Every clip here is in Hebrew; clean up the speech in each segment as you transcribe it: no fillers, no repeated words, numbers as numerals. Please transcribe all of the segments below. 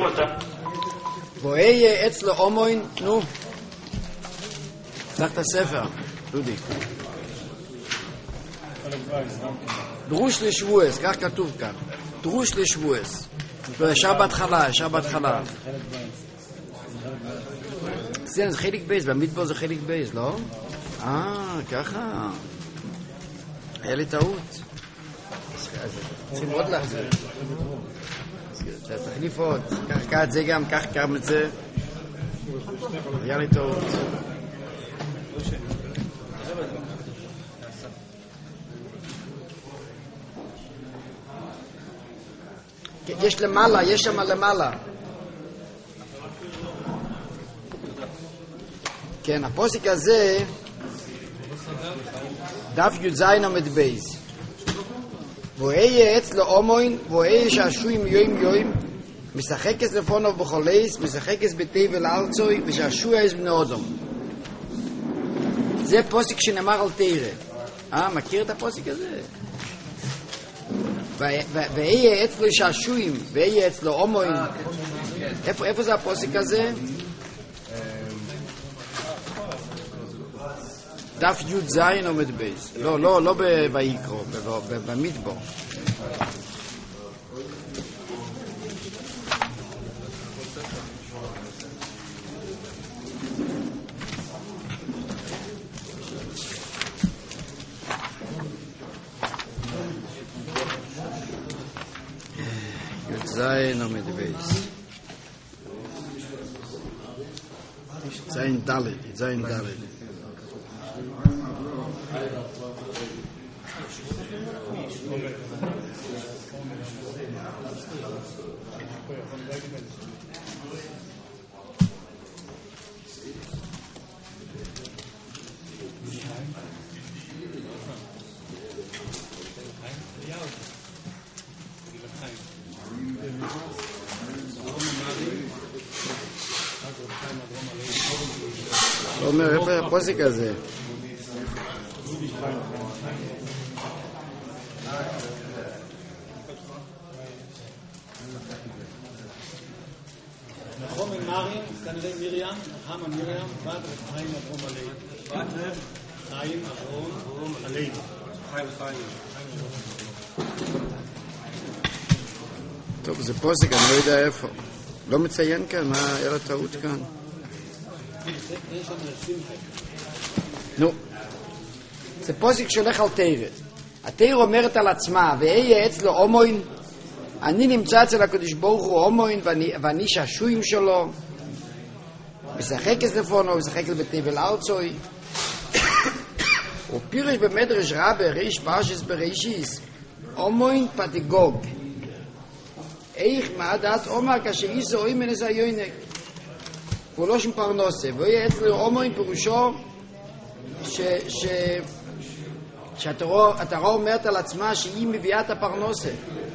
תראו אותה. ואהיה אצלו אומוין, נו. צריך את הספר, דודי. דרוש לשבועס, כך כתוב כאן. דרוש לשבועס. ישר בהתחלה. זה חלק בייס, במדבר זה חלק בייס, לא? ככה. היה לי טעות. צריכים עוד להחזיר. תחליף עוד. קח את זה גם, קח גם את זה. היה לי טעות. יש למעלה, יש שם למעלה. כן, הפוסק הזה דף י"ז עמוד בייס. ואהיה אצלו אומוין, ואהיה שעשועים יום משחקס לפונו בחולייס, משחקס בתבל ארצוי, ושעשוע בני אודום. זה פוסק שנאמר על תירה. מכיר את הפוסק הזה? ואהיה אצלו שעשועים, ואהיה אצלו אומוין. איפה זה הפוסק הזה? דף י"ז עומד בייס. לא בויקרו, במדבר. י"ז עומד בייס. זין ד'. אומר, איפה הפוסק הזה? נחום מרים, כנראה מרים, נחמה מרים, בת חיים אברום עלי. בת חיים אברום עלי. טוב, זה פוסק, אני לא יודע איפה. לא מציין כאן, מה היה לטעות כאן? נו, זה פוסק שהולך על תירה. התירה אומרת על עצמה, ואהיה אצלו אומוין, אני נמצא אצל הקדוש ברוך הוא אומוין, ואני שעשועים שלו, משחק לפונו, משחק בתבל ארצוי. ופירש במדרש רבה, ריש פרשס בראשיס, אומוין פדגוג. איך מעדת אומר כאשר איסו אוי מנס היונק. הוא לא שם פרנוסה, ואהיה אצלו אומוין פירושו שהתורה אומרת על עצמה שהיא מביאה את הפרנוסה.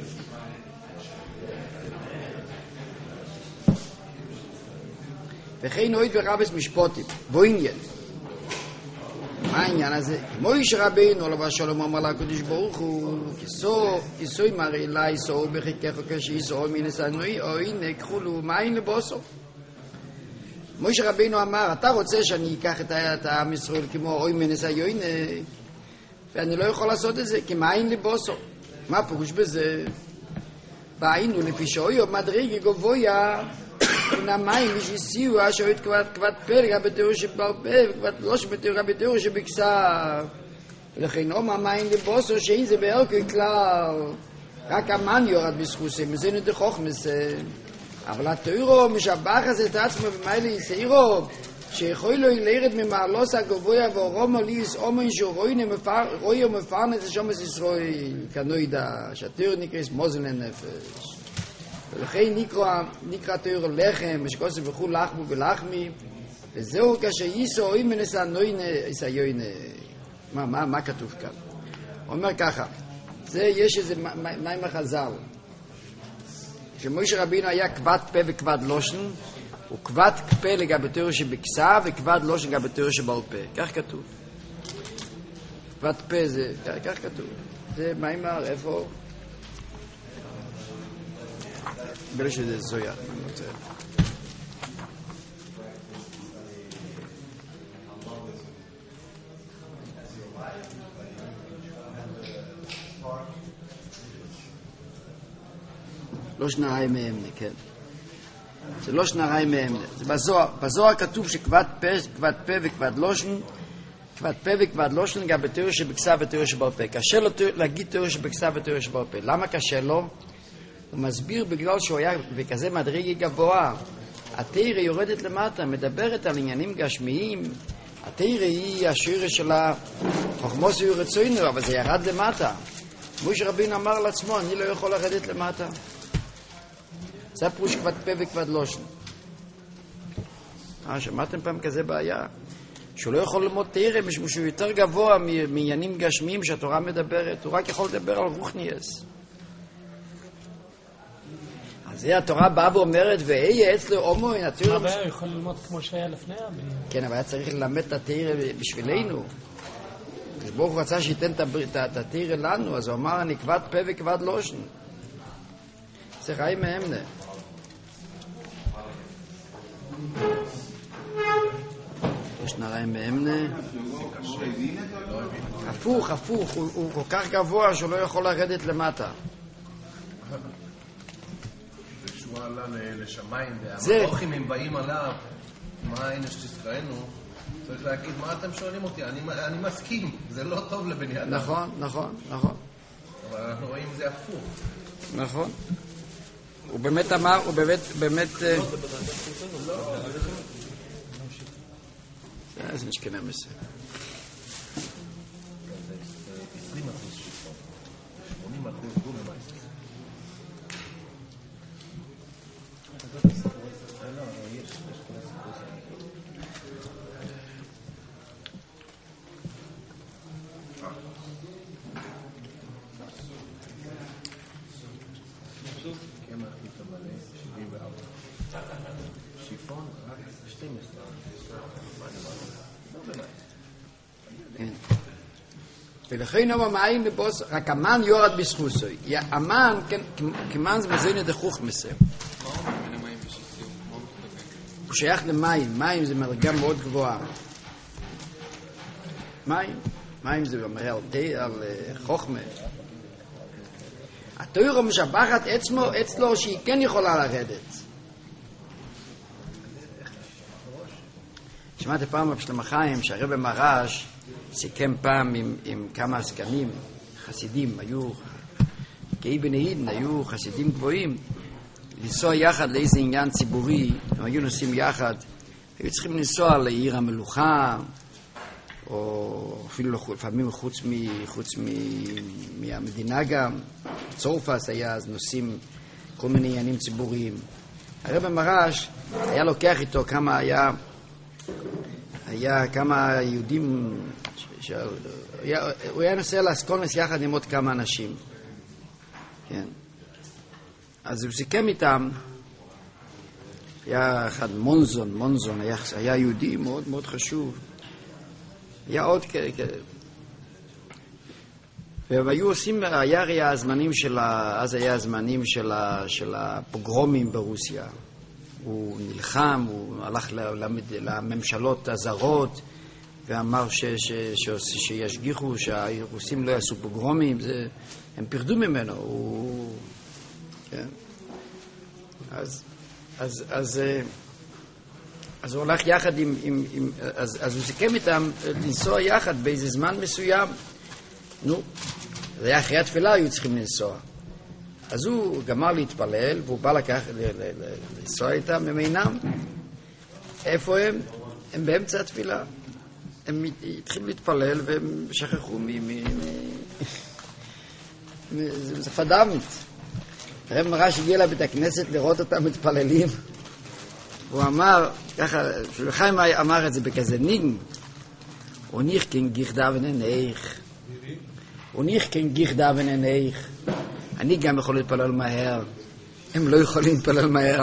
וכן נויד ברבס משפוטים, בו עניין. מה העניין הזה? מוישה רבינו עליו השלום אמר לקדוש ברוך הוא, כיסוי מרי אלי סור בחיקך כשיסור מינס הנוי, או הנה כחולו מים לבוסו. מוישה רבינו אמר, אתה רוצה שאני אקח את העם ישראל כמו אוי מינס היוין, ואני לא יכול לעשות את זה, כי מים לבוסו. מה פירוש בזה? והיינו לפי שאוי מדרגה גבויה, ונאמיים ושיסיוע שאוית כבד פלג הבתיאור שבעל פה וכבד לא שבתיאור הבתיאור שבקסר, ולכן אומר מים לבוסו שאין זה בערכי כלל, רק המן יורד בזכוסם, וזה נדע חוכמסם. אבל התיאורו משבח הזה את עצמו במיילי יסעירו, שיכול לו לרד ממעלוס הגבויה ואורומו ליס אומן שרואי ומפרנס לשומס ישראל, כנוידע שהתיאור נקרס מוזן לנפש. ולכן נקרא תיאור לחם, ושכוסף וכו לחמו ולחמי, וזהו כאשר ייסו אוי מנסה נוינה יסעיונה. מה כתוב כאן? הוא אומר ככה, יש איזה מים החז"ל, שמוישה רבינו היה כבד פה וכבד לושן, הוא כבד פה לגבי תיאור שבכסה וכבד לושן לגבי תיאור שבעל פה. כך כתוב. כבד פה זה, כך כתוב. זה מיימר, איפה? בלשון זה זויה, אני רוצה. לא שנראי מאמנה, כן. זה לא שנראי מאמנה. זה בזוהר כתוב שכבד פה וכבד לושן, כבד פה וכבד לושן גם בתיאור שבכסף ותיאור שבעל פה. קשה לו להגיד תיאור שבכסף ותיאור שבעל פה. למה קשה לו? הוא מסביר בגלל שהוא היה בכזה מדרגה גבוה. התורה יורדת למטה, מדברת על עניינים גשמיים. התורה היא השורש של החוכמוס ורצונו, אבל זה ירד למטה. משה רבינו אמר לעצמו, אני לא יכול לרדת למטה. זה הפירוש כבד פה וכבד לושן. שמעתם פעם כזה בעיה? שהוא לא יכול ללמוד תורה, משום שהוא יותר גבוה מעניינים גשמיים שהתורה מדברת, הוא רק יכול לדבר על רוחניאס. אז זה התורה באה ואומרת, ואהיה אצלו הומו, מה הבעיה? הוא יכול ללמוד כמו שהיה לפני? כן, אבל היה צריך ללמד את התורה בשבילנו. ברוך הוא רצה שייתן את התורה לנו, אז הוא אמר, אני כבד פה וכבד לושן. זה חי מאמנה. יש נראי מאמנה. הפוך, הוא כל כך גבוה שהוא לא יכול לרדת למטה. ושהוא עלה לשמיים, והמלוכים הם באים עליו, מה הנה שתזכרנו, צריך להגיד, מה אתם שואלים אותי? אני מסכים, זה לא טוב לבני אדם. נכון. אבל אנחנו רואים זה הפוך. נכון. הוא באמת אמר, הוא באמת... זה נשכנה מסר. 20% שיפון, 80% גול למעשה. שיפון רק 12. ולכן הוא המים בבוס, רק המן יורד בזכוסוי. המן, כמן זה מזיין את החוך מסר. הוא שייך למים, מים זה מרגע מאוד גבוהה. מים זה מראה על חוכמה. התורה משבחת אצלו שהיא כן יכולה לרדת. שמעתי פעם בשלמה חיים שהרב מרש סיכם פעם עם כמה סגנים, חסידים, היו כאי בני עידן, היו חסידים גבוהים, לנסוע יחד לאיזה עניין ציבורי, הם היו נוסעים יחד, היו צריכים לנסוע לעיר המלוכה, או אפילו לפעמים חוץ מהמדינה גם, צורפס היה אז נוסעים כל מיני עניינים ציבוריים. הרב מרש היה לוקח איתו כמה יהודים, הוא היה נוסע לאסקונס יחד עם עוד כמה אנשים. כן. אז הוא סיכם איתם, היה אחד מונזון, היה יהודי מאוד מאוד חשוב. היה עוד והם היו עושים, היה הזמנים אז היה הזמנים של הפוגרומים ברוסיה. הוא נלחם, הוא הלך לממשלות הזרות ואמר שישגיחו שהרוסים לא יעשו פוגרומים, הם פחדו ממנו. כן. אז הוא הלך יחד אז הוא סיכם איתם לנסוע יחד באיזה זמן מסוים. זה היה אחרי התפילה, היו צריכים לנסוע. אז הוא גמר להתפלל, והוא בא לנסוע איתם, הם אינם. איפה הם? הם באמצע התפילה. הם התחילו להתפלל, והם שכחו זה פדאמית. הרב מרש הגיע לבית הכנסת לראות אותם מתפללים. הוא אמר, ככה, חיים אמר את זה בכזה ניגן. הוא ניחקן גיחדה ונניח. אני גם יכול להתפלל מהר. הם לא יכולים להתפלל מהר.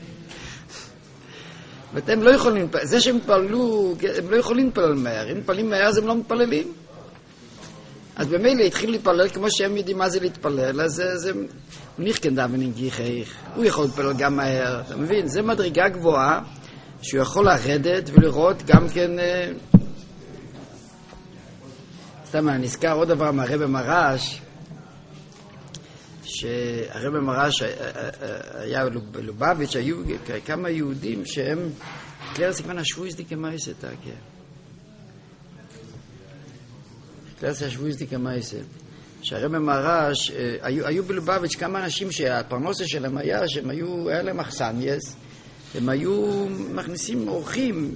ואתם לא יכולים, זה שהם התפללו, הם לא יכולים להתפלל מהר. אם מתפללים מהר אז הם לא מתפללים. אז במילא התחיל להתפלל כמו שהם יודעים מה זה להתפלל, אז זה nicht kein Davening gichich. הוא יכול להתפלל גם מהר, אתה מבין? זה מדרגה גבוהה שהוא יכול לרדת ולראות גם כן... סתם, אני נזכר עוד דבר מהרבי מרש, שהרבי מרש היה בלובביץ', היו כמה יהודים שהם קלרס כמובן השבועיס די כמייסה, קלרס השבועיס די כמייסה. שהרבי מרש, היו בלובביץ' כמה אנשים שהפרנסה שלהם היה, שהם היו, היה להם אכסניאס, הם היו מכניסים אורחים,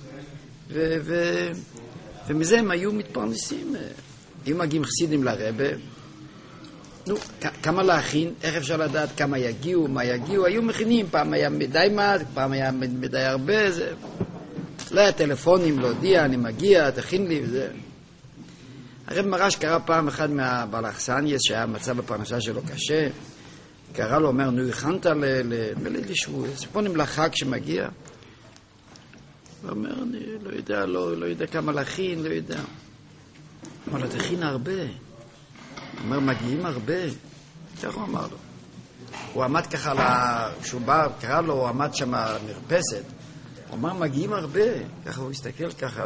ומזה הם היו מתפרנסים. היו מגיעים חסידים לרבי, נו, כמה להכין, איך אפשר לדעת כמה יגיעו, מה יגיעו, היו מכינים, פעם היה מדי מעט, פעם היה מדי הרבה, זה... לא היה טלפונים, לא הודיע, אני מגיע, תכין לי, וזה... הרב מרש קרא פעם אחד מהבעל אכסניאס, שהיה מצב בפרנסה שלו קשה, קרא לו, אומר, נו, הכנת לשבועס, פונים לחג שמגיע, הוא אומר, אני לא יודע כמה להכין, לא יודע. אמר לו, תכין הרבה. הוא אומר, מגיעים הרבה. כך הוא אמר לו. הוא עמד ככה, כשהוא בא, קרא לו, הוא עמד שם מרפסת. הוא אמר, מגיעים הרבה. ככה הוא הסתכל ככה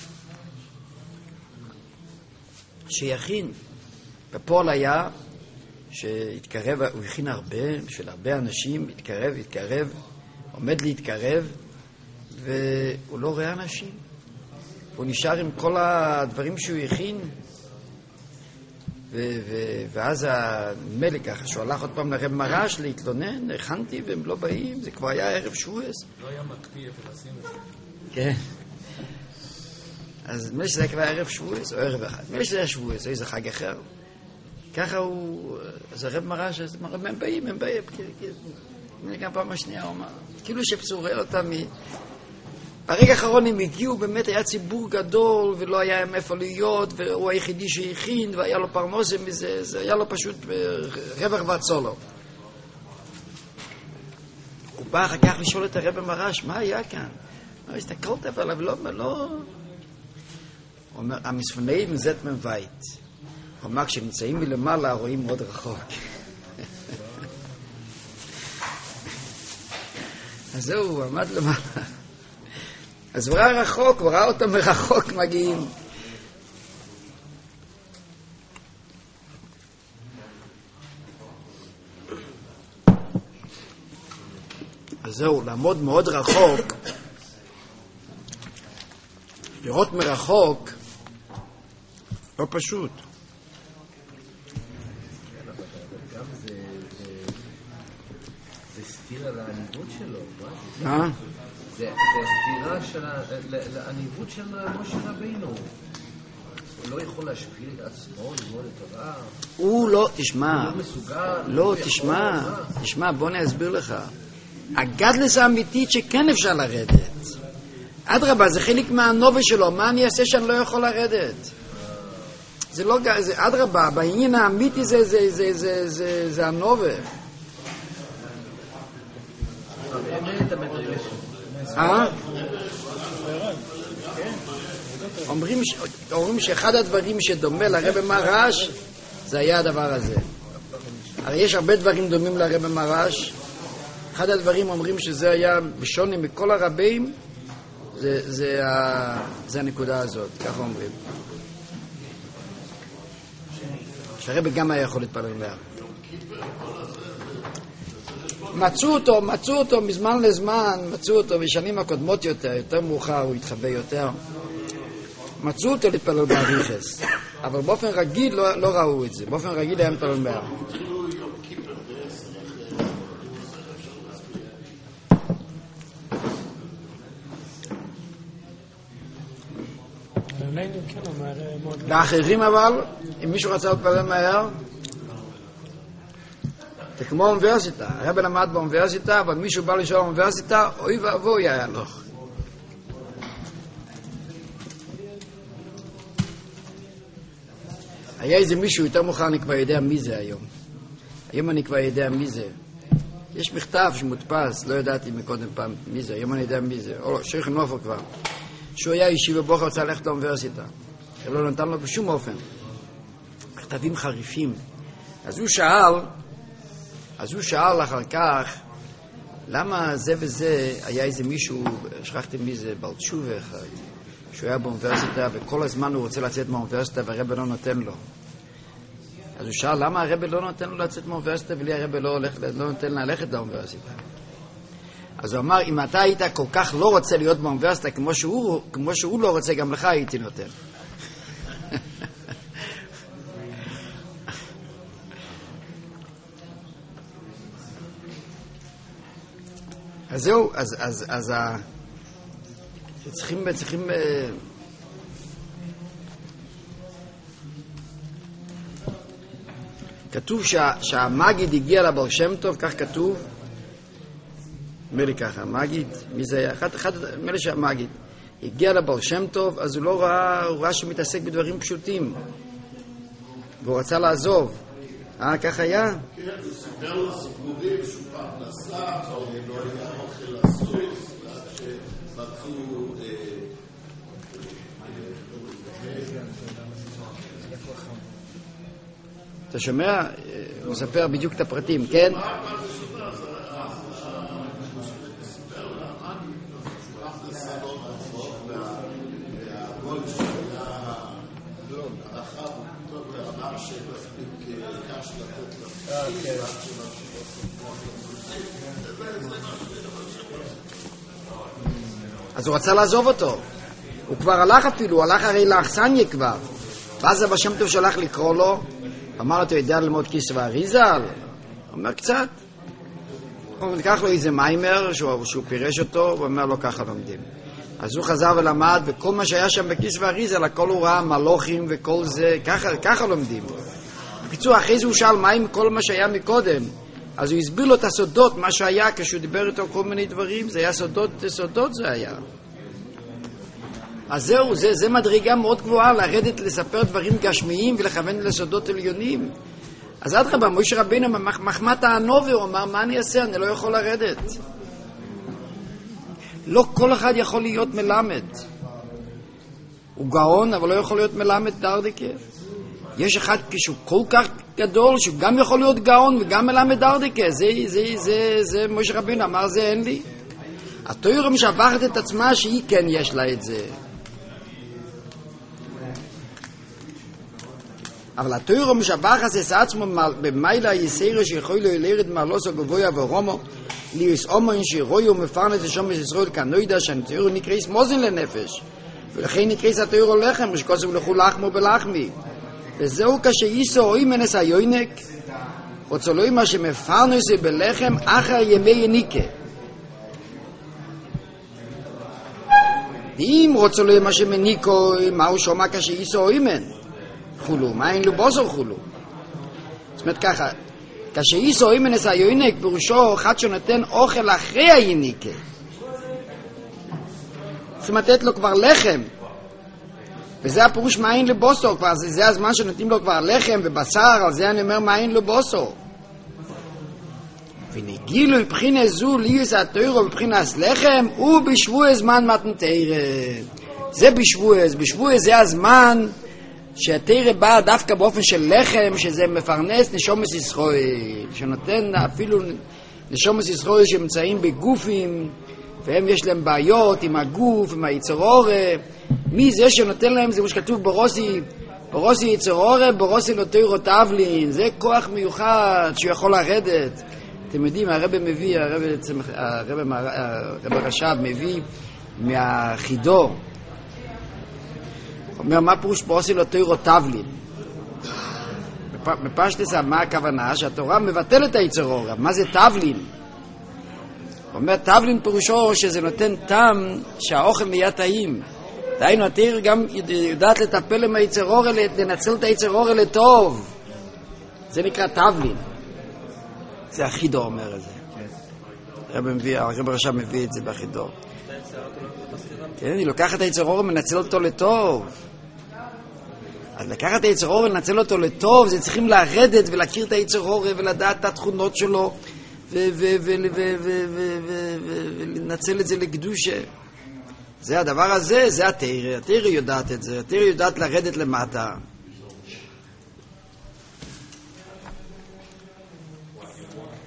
שיכין. בפועל היה שהתקרב, הוא הכין הרבה, בשביל הרבה אנשים, התקרב, עומד להתקרב, והוא לא רואה אנשים. הוא נשאר עם כל הדברים שהוא הכין, ואז המלך ככה, שהוא הלך עוד פעם לרב מרש להתלונן, הכנתי והם לא באים, זה כבר היה ערב שבועס. לא היה מקפיא איפה לשים את זה. כן. אז נדמה שזה היה כבר ערב שבועס, או ערב אחד. נדמה שזה היה שבועס, או איזה חג אחר. ככה הוא, אז הרב מרש, אז הם באים. גם פעם השנייה הוא אמר, כאילו שפסורי אותם ברגע האחרון הם הגיעו, באמת היה ציבור גדול, ולא היה עם איפה להיות, והוא היחידי שהכין, והיה לו פרנסה מזה, זה היה לו פשוט רווח והצולו. הוא בא אחר כך לשאול את הרב מרש, מה היה כאן? הסתכלת עליו, לא... הוא אומר, המספונאים זאת מבית. הוא אומר, כשנמצאים מלמעלה, רואים מאוד רחוק. אז זהו, הוא עמד למעלה. אז הוא ראה רחוק, הוא ראה אותם מרחוק מגיעים. אז זהו, לעמוד מאוד רחוק, לראות מרחוק, לא פשוט. גם זה סתירה לעניבות שלו, מה? זה הסתירה של העניבות של משה רבינו. הוא לא יכול להשפיל את עצמו, ללמוד את התורה. הוא לא, תשמע. הוא לא מסוגל. לא, תשמע, בוא אני אסביר לך. הגדלס האמיתית שכן אפשר לרדת. אדרבה, זה חלק מהנובה שלו. מה אני אעשה שאני לא יכול לרדת? זה לא, זה אדרבה, בעניין האמיתי זה הנובה. אומרים שאחד הדברים שדומה לרבי מרש זה היה הדבר הזה. הרי יש הרבה דברים דומים לרבי מרש. אחד הדברים אומרים שזה היה בשונה מכל הרבים, זה הנקודה הזאת, ככה אומרים. שהרבי גם היה יכול להתפלל מהר. מצאו אותו מזמן לזמן, מצאו אותו בשנים הקודמות יותר מאוחר הוא התחבא יותר. מצאו אותו להתפלל באריכס, אבל באופן רגיל לא ראו את זה, באופן רגיל היה מתפלל מהר. לאחרים אבל, אם מישהו רצה להתפלל מהר, זה כמו אוניברסיטה. הרב למד באוניברסיטה, אבל מישהו בא לשאול באוניברסיטה, אוי ואבוי היה לו. היה איזה מישהו יותר מאוחר, אני כבר יודע מי זה היום. היום אני כבר יודע מי זה. יש מכתב שמודפס, לא ידעתי מקודם פעם מי זה, היום אני יודע מי זה. או שייך נופר כבר. שהוא היה ישיבה בוחר, רצה ללכת לאוניברסיטה. לא נתן לו בשום אופן. מכתבים חריפים. אז הוא שאל אחר כך, למה זה וזה, היה איזה מישהו, שכחתם מי זה, בעל תשובה אחד, שהוא היה באוניברסיטה, וכל הזמן הוא רוצה לצאת מהאוניברסיטה, והרבא לא נותן לו. אז הוא שאל, למה הרבא לא נותן לו לצאת מהאוניברסיטה, ולי הרבא לא נותן ללכת לאוניברסיטה? אז הוא אמר, אם אתה היית כל כך לא רוצה להיות באוניברסיטה, כמו שהוא לא רוצה, גם לך הייתי נותן. אז זהו, אז צריכים כתוב שהמגיד הגיע לבר שם טוב, כך כתוב, אומר לי ככה, המגיד, מי זה היה? אומר לי שהמגיד הגיע לבר שם טוב, אז הוא לא ראה, הוא ראה שמתעסק בדברים פשוטים, והוא רצה לעזוב. כך היה? כן, הוא סיפר לו סיפורים שהוא פעם נסע, או לא היה אוכל לסוס, ועד שמצאו אתה שומע? הוא מספר בדיוק את הפרטים, כן? אז הוא רצה לעזוב אותו. הוא כבר הלך אפילו, הוא הלך הרי לאכסניה כבר. ואז הבא שם טוב שלח לקרוא לו, אמר לו, אתה יודע ללמוד כיסא ואריזה? הוא אומר, קצת. הוא לקח לו איזה מיימר שהוא פירש אותו, הוא אומר לו, ככה לומדים. אז הוא חזר ולמד, וכל מה שהיה שם בכיסא ואריזה, לכל הוא ראה מלוכים וכל זה, ככה לומדים. בקיצור, אחרי זה הוא שאל מה עם כל מה שהיה מקודם. אז הוא הסביר לו את הסודות, מה שהיה כשהוא דיבר איתו כל מיני דברים, זה היה סודות זה היה. אז זהו, זה מדרגה מאוד גבוהה, לרדת לספר דברים גשמיים ולכוון לסודות עליונים. אז עד רבה, משה רבינו מחמת הענובי, הוא אמר, מה אני אעשה? אני לא יכול לרדת. לא כל אחד יכול להיות מלמד. הוא גאון, אבל לא יכול להיות מלמד דרדיקה. יש אחד כשהוא כל כך גדול, שהוא גם יכול להיות גאון וגם מלמד דרדיקה. זה משה רבינו אמר, זה אין לי. התורה משבחת את עצמה שהיא כן יש לה את זה. אבל התורה משבחת את עצמו במיילה יסירו שיכול לרד מעלוסו גבוה ורומו ליוס אומן שרוי ומפרנס לשום ישראל כנוידה שהתורה נקראת מוזן לנפש ולכן נקראת התורה לחם ושכוסם לכו לחמו בלחמי וזהו כשייסו אוי מנס היונק רוצה לו מה שמפרנס בלחם אחר ימי יניקה ואם רוצה לו מה שמניקו מהו שומע כשייסו אוי מן חולו, מה אין לו בוסר חולו? זאת אומרת ככה, כשאיסו אימנס היונק, פירושו אחד שנותן אוכל אחרי היניקה. זאת אומרת, לתת לו כבר לחם. וזה הפירוש מה אין לו בוסר, כבר זה הזמן שנותנים לו כבר לחם ובשר, על זה אני אומר מה אין לו בוסר. ונגילו מבחינה זו, ליוס התוירו מבחינס לחם, ובשבוע זמן מתנתר. זה בשבוע זה הזמן, שהתורה באה דווקא באופן של לחם, שזה מפרנס נשומס ישראל, שנותן אפילו נשומס ישראל שמצאים בגופים, והם יש להם בעיות עם הגוף, עם היצרורה. מי זה שנותן להם? זה מה שכתוב ברוסי יצרורה, ברוסי לא תורה תבלין. זה כוח מיוחד שהוא יכול לרדת. אתם יודעים, הרב רש"ב מביא מהחידו, אומר, מה פירוש ברוסי לא תורה תבלין? בפשטס, מה הכוונה? שהתורה מבטלת את היצרורה. מה זה תבלין? אומר, תבלין פירושו שזה נותן טעם שהאוכל נהיה טעים. דהיינו, התורה גם יודעת לטפל עם היצרורה, לנצל את היצרורה לטוב. זה נקרא תבלין. זה החידו אומר את זה. הרב רש"ב מביא את זה בחידו. כן, היא לוקחת את היצרור ומנצל אותו לטוב. אז לקחת את היצרור ולנצל אותו לטוב, זה צריכים לרדת ולהכיר את היצרור ולדעת את התכונות שלו ולנצל את זה לקדושה. זה הדבר הזה, זה התורה. התורה יודעת את זה. התורה יודעת לרדת למטה.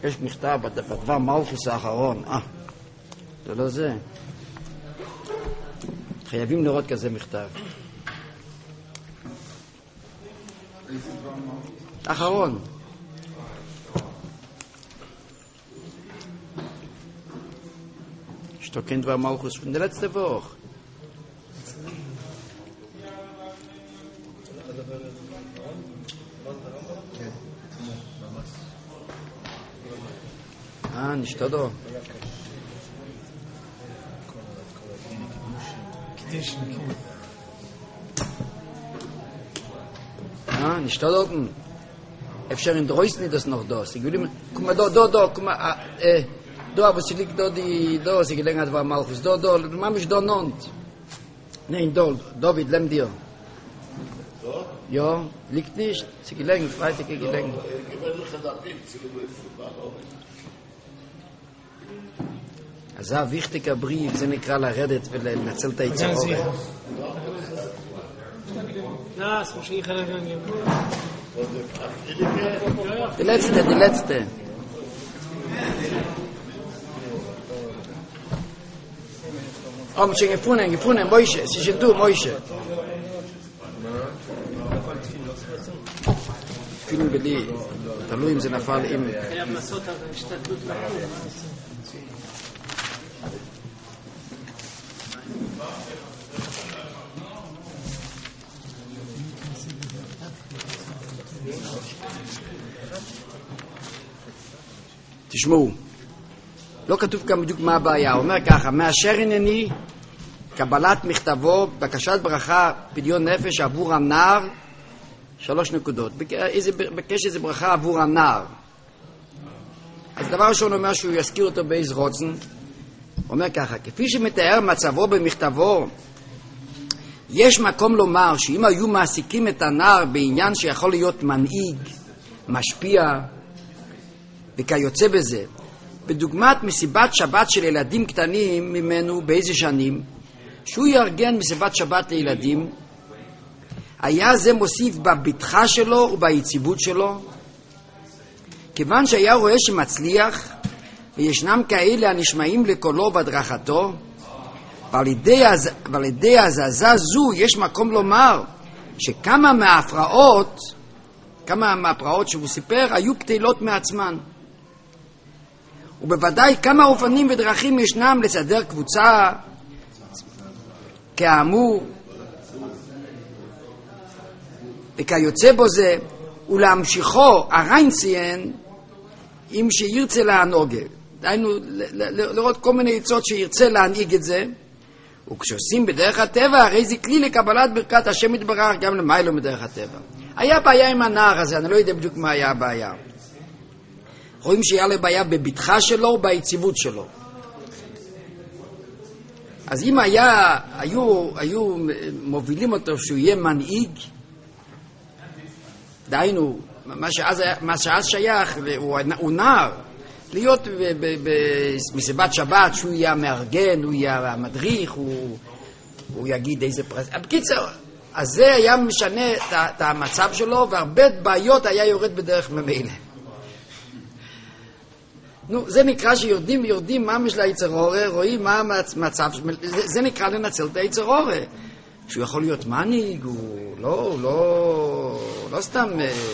יש מכתב בדבר מלכוס האחרון. זה לא זה. חייבים לראות כזה מכתב. אחרון. שתוקן דבר מלכוס von der letzte Woche. nicht da. Nicht da oben. אפשר in Dreußen das noch da. Ich will guck mal da, guck mal da, aber sie liegt da, sie gelegen war mal fürs da, man ist da non. Nein, David, nimm dir. Ja, liegt nicht. Sie gelegen, Freitag gelegen. אז זה wichtiger Brief, זה נקרא לרדת ולנצל את היצרות. Das muss ich herangehen. Die letzte. gefunden, Moishe, sie sind du, Moishe. אפילו בלי, תלוי אם זה נפל עם... חייב לעשות השתדלות לחום. תשמעו, לא כתוב כאן בדיוק מה הבעיה, הוא אומר ככה, מאשר ענייני קבלת מכתבו, בקשת ברכה, פדיון נפש עבור הנער, 3 נקודות. בקש איזה ברכה עבור הנער. אז דבר ראשון אומר שהוא יזכיר אותו באיז רוצן, הוא אומר ככה, כפי שמתאר מצבו במכתבו, יש מקום לומר שאם היו מעסיקים את הנער בעניין שיכול להיות מנהיג, משפיע וכיוצא בזה, בדוגמת מסיבת שבת של ילדים קטנים ממנו באיזה שנים, שהוא יארגן מסיבת שבת לילדים, היה זה מוסיף בביטחה שלו וביציבות שלו, כיוון שהיה רואה שמצליח, וישנם כאלה הנשמעים לקולו בהדרכתו, ועל ידי הזזה זו יש מקום לומר שכמה מההפרעות שהוא סיפר היו פתילות מעצמן. ובוודאי כמה אופנים ודרכים ישנם לסדר קבוצה כאמור וכיוצא בו זה, ולהמשיכו הריינסין אם שירצה להנהוג, דהיינו לראות כל מיני עצות שירצה להנהיג את זה, וכשעושים בדרך הטבע הרי זה כלי לקבלת ברכת השם יתברך גם למיילו מדרך הטבע. היה בעיה עם הנער הזה, אני לא יודע בדיוק מה היה הבעיה. רואים שהיה לו בעיה בביטחה שלו וביציבות שלו. אז אם היו מובילים אותו שהוא יהיה מנהיג, דהיינו, מה שאז שייך, הוא נער, להיות במסיבת שבת, שהוא יהיה המארגן, הוא יהיה המדריך, הוא יגיד איזה פרס. בקיצר, אז זה היה משנה את המצב שלו, והרבה בעיות היה יורד בדרך ממילא. זה נקרא שיורדים מה משל היצר הורה, רואים מה המצב, זה נקרא לנצל את היצר הורה. שהוא יכול להיות מנהיג, הוא לא סתם...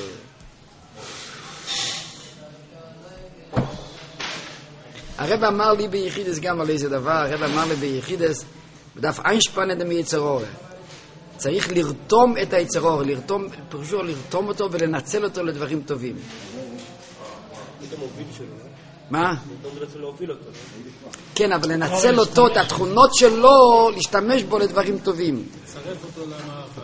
הרב אמר לי ביחידס גם על איזה דבר, הרב אמר לי ביחידס, בדף איינשפן את היצר הורה. צריך לרתום את היצר הורה, לרתום אותו ולנצל אותו לדברים טובים. מה? כן, אבל לנצל אותו, את התכונות שלו, להשתמש בו לדברים טובים. לצרף אותו למערכה.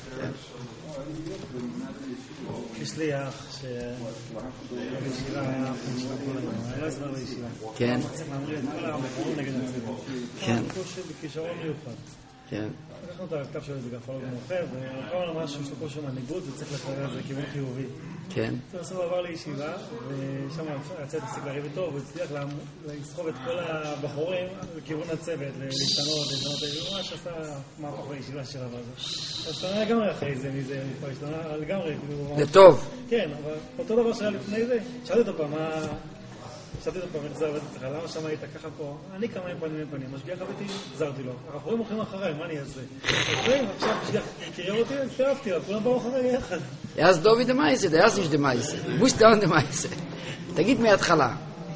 יש לי אח שבישיבה היה אח לא הסבר בישיבה. כן. צריך להמריד את כל המקורים נגד הצבא. כן. הוא חושב בכישרון מיוחד. כן. לקחנו אותו על כתב שלו בגרפולוג מומחה, וכל לו משהו של כושר מנהיגות, וצריך לפרר את זה כיוון חיובי. כן. בסוף עבר לישיבה, ושם הצוות הפסיק לריב איתו, והוא הצליח לסחוב את כל הבחורים לכיוון הצוות, להשתנות, הוא ממש עשה מהפך בישיבה של רב הזה. אז השתנה לגמרי אחרי זה, מזה, השתנה לגמרי. זה טוב. כן, אבל אותו דבר שהיה לפני זה, שאלתי אותו פעם, שאלתי אותו פעם איך זה עובד אצלך, למה שם היית ככה פה? אני כמה פנים לפנים, משגיח הביתי, חזרתי לו. אנחנו הולכים אחריי, מה אני אעשה? אז עכשיו משגיח קריאה אותי, התקרבתי לו, כולם באו אחריי יחד. Erst David der Meise, der erst nicht der Meise. Muss der der Meise. תגיד מההתחלה.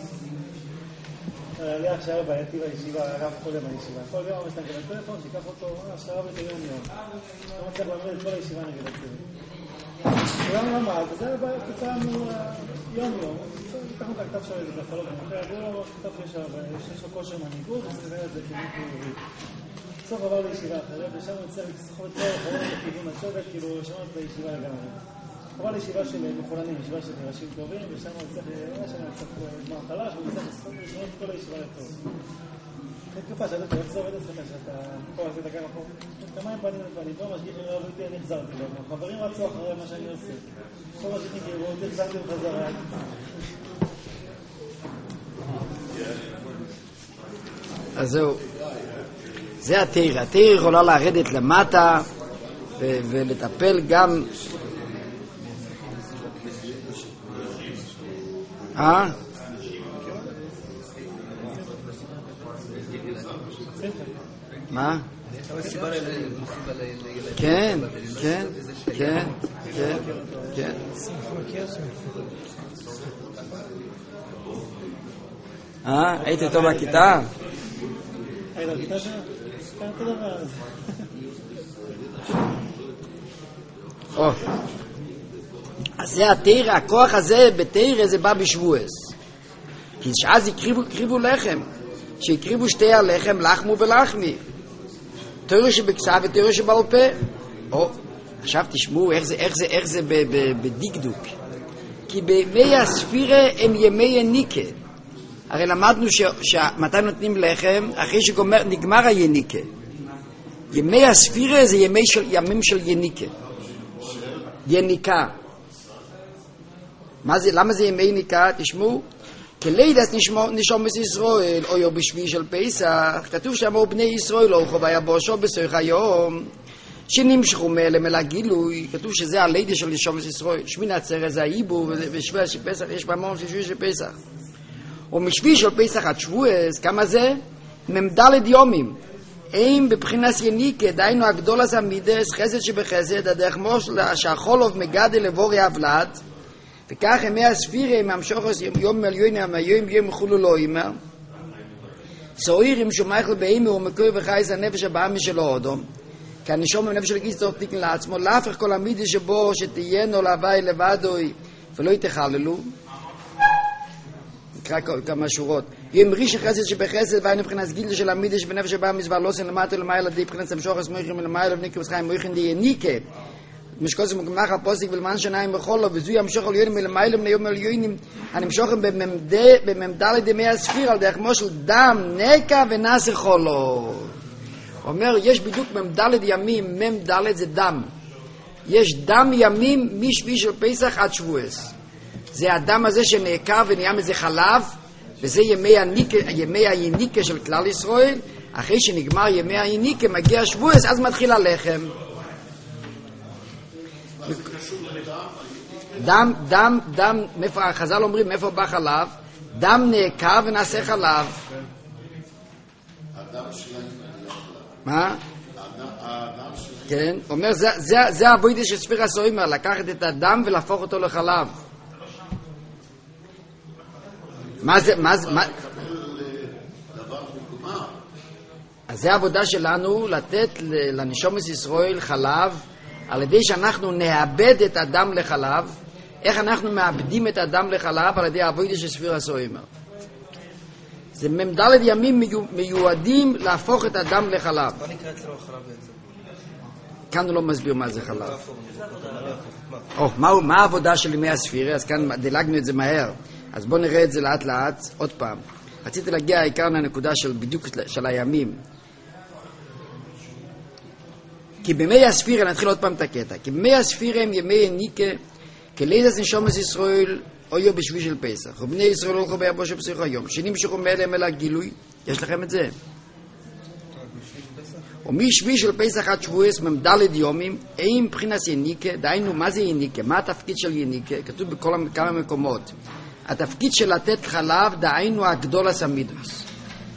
לי עכשיו בעייתי בישיבה, הרב קודם בישיבה. כל יום מסתכל בטלפון, שיקח אותו, הרב את היום יום. לא מצליח לעמוד את כל הישיבה נגד הצוות. כולם למד, וזה היה בעיה, קצרנו יום. לקחנו את הכתב שלו, זה בחלוק במחר, והוא כתב שיש לו כושר מנהיגות, וזה את זה כיוון חיובי. בסוף עבר לישיבה אחרת, ושם הוא הצליח לסחוב את כל החורות לכיוון הצוות, כאילו שמענו את הישיבה לגמרי. עבר לישיבה של מחולנים, ישיבה של ראשים טובים, ושם הוא הצליח זמן חלש, והוא הצליח לשמוע את כל הישיבה לטוב. תקופה שאתה איך זה עובד אצלך, שאתה פה עשית כמה פה, כמה פנים לפנים, פה משגיח עם רב איתי, אני החזרתי לו, חברים רצו אחרי מה שאני עושה. פה משגיח עם רב איתי, החזרתי לו חזרה. אז זהו, זה התיר. התיר יכולה לרדת למטה ולטפל גם... מה? כן. היית איתו בכיתה? היית בכיתה שלה? כאן אותו דבר. אז זה התיר, הכוח הזה בתיר זה בא בשבועס. כי שאז הקריבו לחם. שהקריבו שתי הלחם, לחמו ולחמי. תורה שבכסף ותורה שבעל פה. עכשיו תשמעו איך זה בדקדוק. כי בימי הספירה הם ימי יניקה. הרי למדנו שמתי נותנים לחם אחרי שנגמר היניקה. ימי הספירה זה ימים של יניקה. יניקה. למה זה ימי יניקה? תשמעו. כלידת נשומת ישראל, או בשביעי של פסח, כתוב שם בני ישראל הולכו ויבושו בסוף היום, שנמשכו מאלם אל הגילוי, כתוב שזה הלידה של נשומת ישראל, שמיני עצרת זה העיבור, ובשביעי של פסח יש פעמון של שביעי של פסח. ומשביעי של פסח עד שבועס, כמה זה? ממדלת יומים. אם בבחינת יניקה, דיינו הגדול הזה מידס, חסד שבחסד, הדרך מושל שהחולוב מגדל לבורי הבלת, וכך ימי הספירה, עם המשוחס יום מיליון, יום חולו לא אימר, סועירים שומייכל באימר ומקוי וחייס הנפש הבאמי שלו אדום, כי הנשום בנפש של גיס צריך תקן לעצמו, להפך כל המידי שבו שתהיינו להווי לבדוי ולא יתחללו. נקרא כמה שורות. יום ריש החסד שבחסד ואין מבחינת גיל של המידי שבנפש הבאמי זבר לא סן למטה למעלה די מבחינת המשוחס מויכים למעלה ונקרא וסחיים מויכים די יניקה משקוס מגמח הפוסק ולמן שניים בחולו וזוי המשוך על יונים מלמיילים ליום על יונים הנמשוכם בממדל דמי הספיר על דרך מושל דם נקע ונסר חולו. אומר יש בדיוק ממדלת ימים, ממדלת זה דם, יש דם ימים משביעי של פסח עד שבועס, זה הדם הזה שנעקר ונהיה מזה חלב, וזה ימי היניקה של כלל ישראל. אחרי שנגמר ימי היניקה מגיע שבועס, אז מתחיל הלחם. דם, חז"ל אומרים מאיפה בא חלב? דם נעקר ונעשה חלב. מה? כן, אומר זה העבודה של ספיר הסוימר, לקחת את הדם ולהפוך אותו לחלב. מה זה? אז זה העבודה שלנו, לתת לנשומת ישראל חלב, על ידי שאנחנו נאבד את הדם לחלב. איך אנחנו מאבדים את הדם לחלב? על ידי העבודה של ספיר הסוימר. זה ממדלת ימים מיועדים להפוך את הדם לחלב. מה נקרא אצלנו החלב בעצם? כאן הוא לא מסביר מה זה חלב. מה העבודה של ימי הספירה? אז כאן דילגנו את זה מהר. אז בואו נראה את זה לאט לאט עוד פעם. רציתי להגיע העיקר לנקודה של בדיוק של הימים. כי בימי הספירה, נתחיל עוד פעם את הקטע, כי בימי הספירה הם ימי יניקה, כלידת נשומת ישראל, או יום בשביעי של פסח, ובני ישראל הולכו ביבושו בסוף היום, שנמשכו מאליהם אל הגילוי. יש לכם את זה? ומשביעי של פסח עד שבועס ממדלת יומים, מבחינת יניקה, דהיינו מה זה יניקה, מה התפקיד של יניקה, כתוב בכמה מקומות. התפקיד של לתת חלב דהיינו הגדולס המידוס.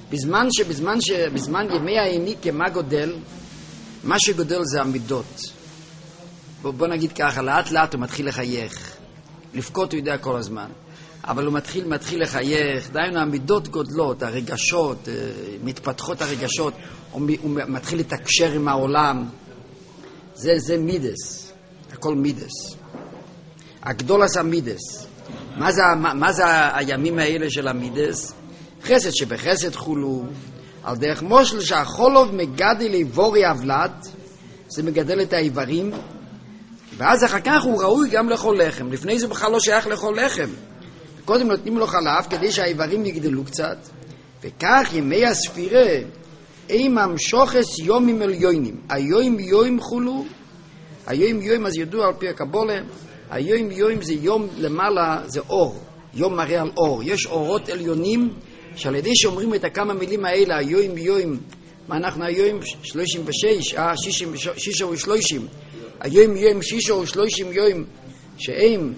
בזמן ימי העיניקה מה גודל? מה שגודל זה המידות. בוא נגיד ככה, לאט לאט הוא מתחיל לחייך. לפקות הוא יודע כל הזמן. אבל הוא מתחיל לחייך, דהיינו המידות גודלות, הרגשות, מתפתחות הרגשות, הוא מתחיל לתקשר עם העולם. זה מידס, הכל מידס. הגדולס המידס. מה זה הימים האלה של המידס? חסד שבחסד חולו, על דרך מושל שהחולוב מגדל איבורי אבלת, זה מגדל את האיברים, ואז אחר כך הוא ראוי גם לאכול לחם. לפני זה בכלל לא שייך לאכול לחם. קודם נותנים לו חלב כדי שהאיברים יגדלו קצת, וכך ימי הספירה, אימם שוחס יומים עליונים. היום יום חולו, היום יום אז ידוע על פי הקבולה, היום יום זה יום למעלה, זה אור, יום מראה על אור. יש אורות עליונים, שעל ידי שאומרים את הכמה מילים האלה, היום יום, מה אנחנו היום? 36, 6 או 30, היום יום 6 או 30 יום, שהם,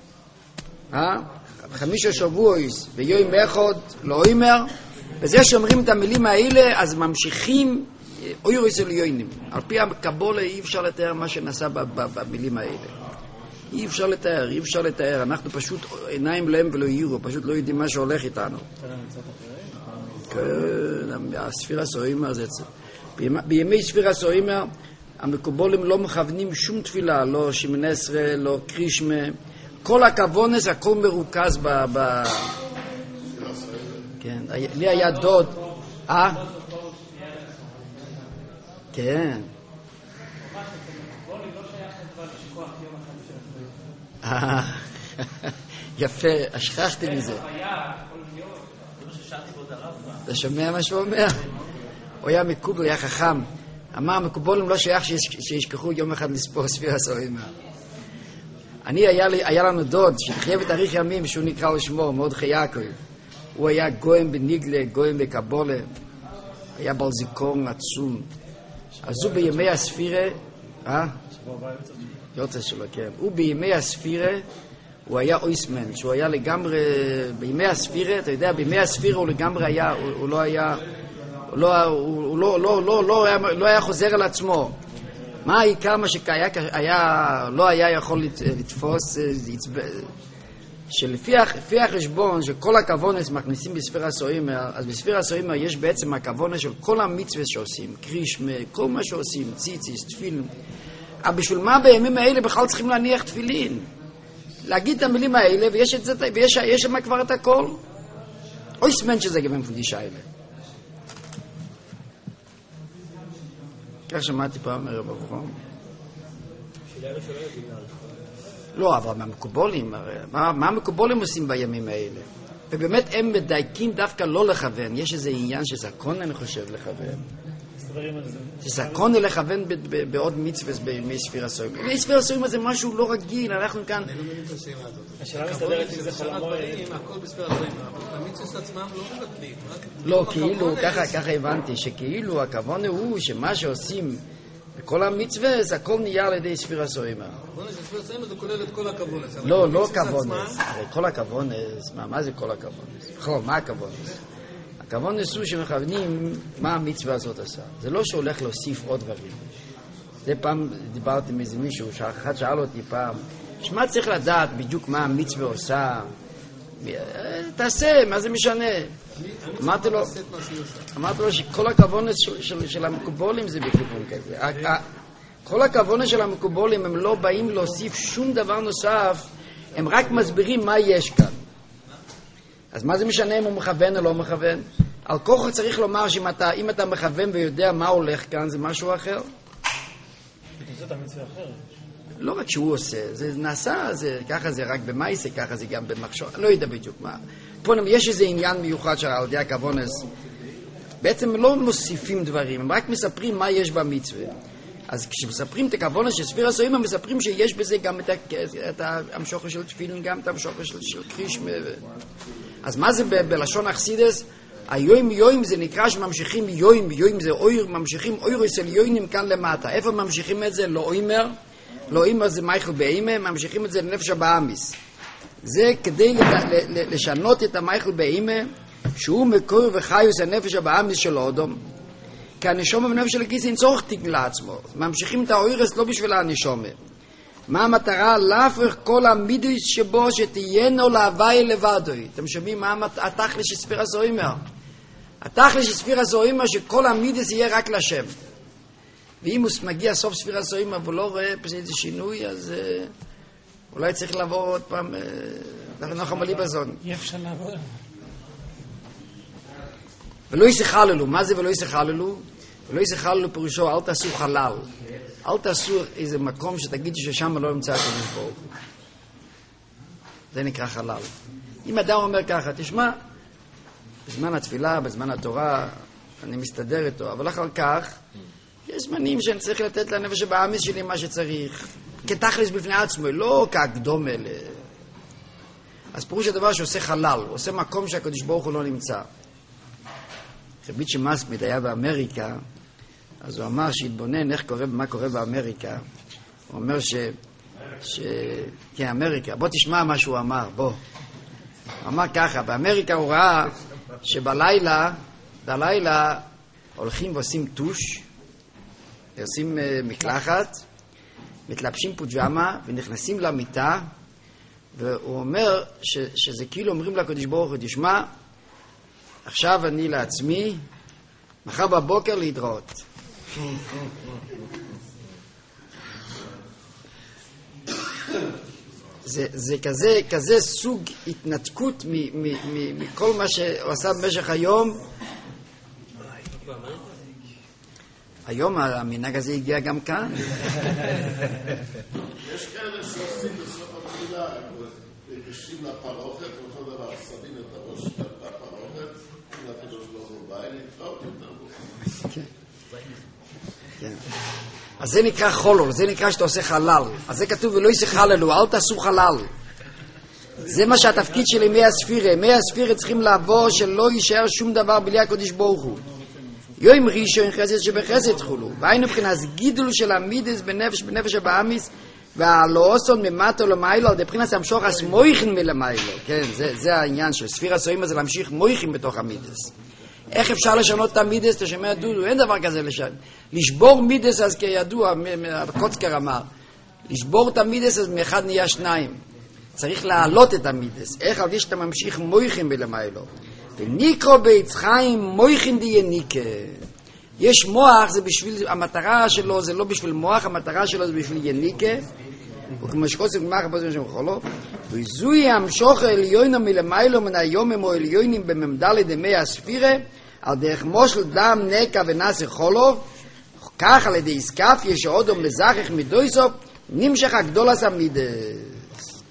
5 שבועות ויום אחד לא אומר, וזה שאומרים את המילים האלה, אז ממשיכים אוירוס עליונים. על פי הקבולה אי אפשר לתאר מה שנעשה במילים האלה. אי אפשר לתאר. אנחנו פשוט עיניים להם ולא יראו, פשוט לא יודעים מה שהולך איתנו. הספירה סוימר זה... בימי ספירה סוימר המקובולים לא מכוונים שום תפילה, לא שמנסרה, לא קרישמה. כל הכוונס, הכל מרוכז כן, לי היה דוד. כן. יפה, השכחתי מזה. אתה שומע מה שהוא אומר? הוא היה מקובל, היה חכם. אמר, מקובולים לא שייך שישכחו יום אחד לספור ספירה סוימר. היה לנו דוד שחיה בתאריך ימים שהוא נקרא לשמו, מרדכי יעקב. הוא היה גויים בניגלה, גויים בקבולה. היה בעל זיכרון עצום. אז הוא בימי הספירה, יוצא שלו, כן. הוא בימי הספירה, הוא היה אויסמן, שהוא היה לגמרי, בימי הספירה, אתה יודע, בימי הספירה הוא לגמרי היה, הוא לא היה חוזר על עצמו. מה העיקר מה לא היה יכול לתפוס, שלפי החשבון שכל הכוונס מכניסים בספירה סוימר, אז בספירה סוימר יש בעצם הכוונס של כל המצווה שעושים, קרישמה, כל מה שעושים, ציציס, תפילין. אבל בשביל מה בימים האלה בכלל צריכים להניח תפילין? להגיד את המילים האלה, ויש את זה, ויש שם כבר את הכל. אוי סמן שזה גם פגישה האלה. כך שמעתי פעם מרב אברהם. לא, אבל מה המקובולים עושים בימים האלה? ובאמת הם מדייקים דווקא לא לכוון. יש איזה עניין שזכון אני חושב לכוון. שזכון לכוון בעוד מצווה בימי ספירה סוימר. בימי ספירה סוימר זה משהו לא רגיל, אנחנו כאן... השאלה מסתדרת אם זה חלמות... הכל בספירה סוימר, אבל המצוות עצמם לא מבטלים. לא, כאילו, ככה הבנתי, שכאילו הכוון הוא שמה שעושים בכל המצווה, זה הכל נהיה על ידי ספירה סוימר. הכוונס של ספירה סוימר זה כולל את כל הכוונס. לא הכוונס. הרי כל הכוונס, מה זה כל הכוונס? מה הכוונס? הכוונס הוא שמכוונים מה המצווה הזאת עשה. זה לא שהולך להוסיף עוד דברים. זה פעם דיברתי עם איזה מישהו, שאחד שאל אותי פעם, שמה צריך לדעת בדיוק מה המצווה עושה? תעשה, מה זה משנה? אמרתי לו שכל הכוונס של המקובולים זה בכיוון כזה. כל הכוונס של המקובולים הם לא באים להוסיף שום דבר נוסף, הם רק מסבירים מה יש כאן. אז מה זה משנה אם הוא מכוון או לא מכוון? על כוח צריך לומר שאם אתה מכוון ויודע מה הולך כאן, זה משהו אחר. זאת המצווה אחרת. לא רק שהוא עושה, זה נעשה, ככה זה רק במייסה, ככה זה גם במחשוב, לא יודע בדיוק מה. פה יש איזה עניין מיוחד שעל ידי הכוונס, בעצם לא מוסיפים דברים, הם רק מספרים מה יש במצווה. אז כשמספרים את הכוונס של ספירה סוימר, מספרים שיש בזה גם את המשוכר של תפילין, גם את המשוכר של קרישמה. אז מה זה בלשון אכסידס? היום זה נקרא שממשיכים יום זה אויר, ממשיכים אויר אצל יוינים כאן למטה. איפה ממשיכים את זה? לא אומר זה מייכל באימה, ממשיכים את זה לנפש הבאמיס. זה כדי לשנות את המייכל באימה, שהוא מקור וחיוס הנפש הבאמיס של האדם. כי הנשומה בנפש של הכיס אין צורך תיקן לעצמו. ממשיכים את האוירס לא בשביל הנשומה. מה המטרה? להפך כל המידוס שבו שתהיינו להווי לבדוי. אתם שומעים מה התכלס של ספיר הסוימר? התכלס של ספיר הסוימר שכל המידוס יהיה רק לשם. ואם הוא מגיע סוף ספיר הסוימר ולא רואה איזה שינוי, אז אולי צריך לעבור עוד פעם לחנוך הליבזון. אי אפשר לעבור. ולא ישחללו. מה זה ולא ישחללו? ולא ישחללו פירושו אל תעשו חלל. אל תעשו איזה מקום שתגידו ששם לא נמצא הקדוש ברוך הוא. זה נקרא חלל. אם אדם אומר ככה, תשמע, בזמן התפילה, בזמן התורה, אני מסתדר איתו, אבל אחר כך, יש זמנים שאני צריך לתת לנפש הבאמיס שלי מה שצריך. כתכלס בפני עצמו, לא כהקדום אלה. אז פירוש הדבר שעושה חלל, עושה מקום שהקדוש ברוך הוא לא נמצא. רבי שמסמיד היה באמריקה, אז הוא אמר שהתבונן איך קורה, מה קורה באמריקה. הוא אומר כן, אמריקה, בוא תשמע מה שהוא אמר, בוא. הוא אמר ככה, באמריקה הוא ראה בלילה הולכים ועושים טוש, ועושים מקלחת, מתלבשים פוג'מה ונכנסים למיטה, והוא אומר שזה כאילו אומרים לקדוש ברוך הוא, תשמע, עכשיו אני לעצמי, מחר בבוקר להתראות. זה כזה סוג התנתקות מכל מה שהוא עשה במשך היום. היום המנהג הזה הגיע גם כאן. יש כאלה שעושים בסוף התפילה, ניגשים לפרוכת, וכל דבר שמים את הראש לפרוכת, לקדוש ברוך הוא בא, להתראות איתנו. כן. אז זה נקרא חולול, זה נקרא שאתה עושה חלל. אז זה כתוב ולא ישחללו, אל תעשו חלל. זה מה שהתפקיד של ימי הספירה. ימי הספירה צריכים לעבור שלא יישאר שום דבר בלי הקדוש ברוך הוא. יום ראשון חסד שבחסד חולו. והיינו מבחינת גידול של המידס בנפש הבאמיס, והלאוסון ממטו למיילו, על דבחינת המשוך הסמויכן מלמיילו. כן, זה העניין של ספירה סוימה, זה להמשיך מויכים בתוך המידס. איך אפשר לשנות את המידס? אתה שומע דודו, אין דבר כזה לשנות. לשבור מידס, אז כידוע, קוצקר אמר, לשבור את המידס, אז מאחד נהיה שניים. צריך להעלות את המידס. איך על זה שאתה ממשיך מויכים בלמיילו? וניקרו בית חיים מויכין דייניקה. יש מוח, זה בשביל, המטרה שלו זה לא בשביל מוח, המטרה שלו זה בשביל יניקה. וכמו שקוצק מח בזה שם חולו. וזוי המשוך העליון מלמיילו מן היום או עליונים בממדל דמי הספירה, על דרך מושל דם נקה ונסר חולוב, כך על ידי עסקף יש עוד מזכך מדויסוף, נמשך הגדולס המידס.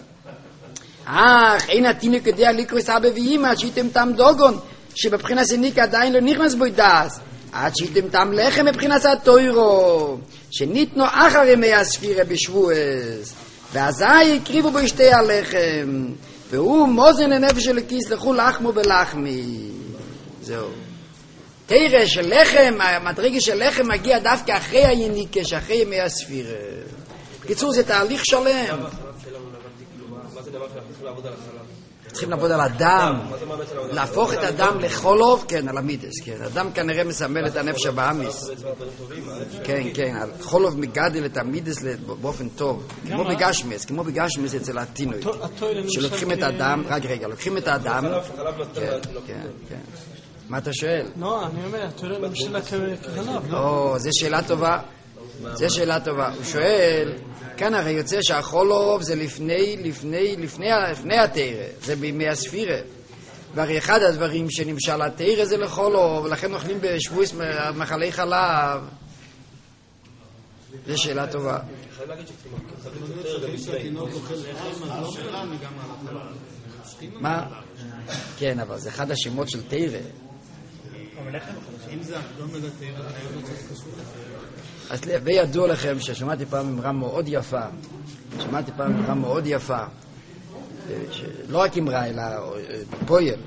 אין התינוק יודע לקרוא סבא ואמא, שהייתם תם דוגון, שבבחינת סניק עדיין לא נכנס בו דס, עד שהייתם תם לחם מבחינת התוירו, שניתנו אחר ימי הספירה בשבועס, ואזי הקריבו בו שתי הלחם, והוא מוזן לנפש של הכיס, לכו לחמו בלחמי. זהו. תראה של לחם, המדרגה של לחם מגיע דווקא אחרי היניקה, שאחרי ימי הספירה. בקיצור, זה תהליך שלם. מה זה דבר שאנחנו צריכים לעבוד על החלב? צריכים לעבוד על הדם, להפוך את הדם לחולוב, כן, על המידס, כן. הדם כנראה מסמל את הנפש הבאמיס. כן, כן, חולוב מגדל את המידס באופן טוב, כמו בגשמס אצל התינוי. שלוקחים את הדם, רק רגע, לוקחים את הדם, כן, כן. מה אתה שואל? לא, אני אומר, התורה לא משלה כחלב, לא? או, זו שאלה טובה. זו שאלה טובה. הוא שואל, כאן הרי יוצא שהחולוב זה לפני התארה, זה בימי הספירה. והרי אחד הדברים שנמשל התארה זה לחולוב, ולכן אוכלים בשבועס מחלי חלב. זו שאלה טובה. חייב להגיד מה? כן, אבל זה אחד השמות של תארה. אם זה הקדום לזה תארה, לא צריך קשור לזה. אז וידוע לכם ששמעתי פעם אמרה מאוד יפה, לא רק אמרה, אלא פועל,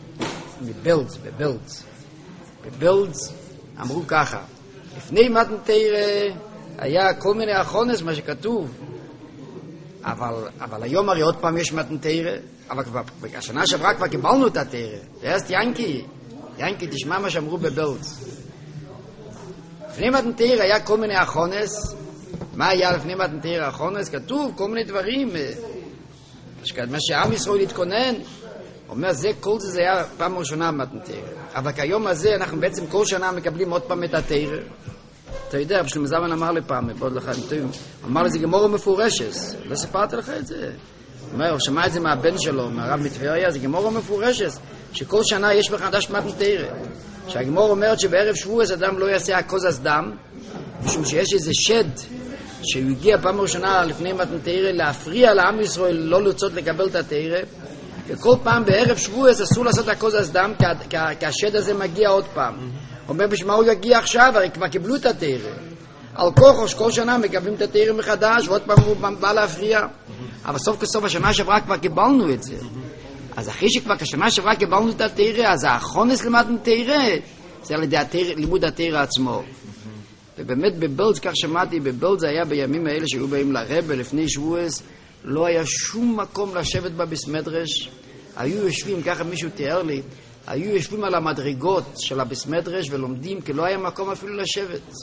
בבילדס, אמרו ככה, לפני מתן תארה היה כל מיני אחונס, מה שכתוב, אבל היום הרי עוד פעם יש מתנתרא, אבל השנה שעברה כבר קיבלנו את התרא. זה ינקי, תשמע מה שאמרו בבלץ. לפני מתנתרא היה כל מיני אחונס. מה היה לפני מתנתרא אחונס? כתוב כל מיני דברים. מה שעם ישראל התכונן, אומר, כל זה היה פעם ראשונה מתנתרא. אבל כיום הזה אנחנו בעצם כל שנה מקבלים עוד פעם את התרא. אתה יודע, בשביל מזמן אמר לי פעם, אמר לי, זה גמורה מפורשת. לא סיפרתי לך את זה. הוא שמע את זה מהבן שלו, מהרב מטבריה, זה גמורה מפורשת, שכל שנה יש מחדש מתנתרא. שהגמורה אומרת שבערב שבועס אדם לא יעשה הקוזז דם, משום שיש איזה שד, שהוא הגיע פעם ראשונה לפני מתנתרא להפריע לעם ישראל לא לרצות לקבל את התרא, וכל פעם בערב שבועס אסור לעשות הקוזז דם, כי השד הזה מגיע עוד פעם. אומר בשביל הוא יגיע עכשיו, הרי כבר קיבלו את התרא. על כוחו כל שנה מקבלים את התרא מחדש, ועוד פעם הוא בא להפריע. אבל סוף כסוף השנה שעברה כבר קיבלנו את זה. אז אחרי שכבר כשנה שעברה קיבלנו את התרא, אז האחרונס למדנו תרא, זה על ידי לימוד התרא עצמו. ובאמת בבלז, כך שמעתי, בבלז זה היה בימים האלה שהיו באים לרבה לפני שבועס, לא היה שום מקום לשבת בבסמדרש. היו יושבים, ככה מישהו תיאר לי, היו יושבים על המדרגות של הבסמדרש ולומדים, כי לא היה מקום אפילו לשבת.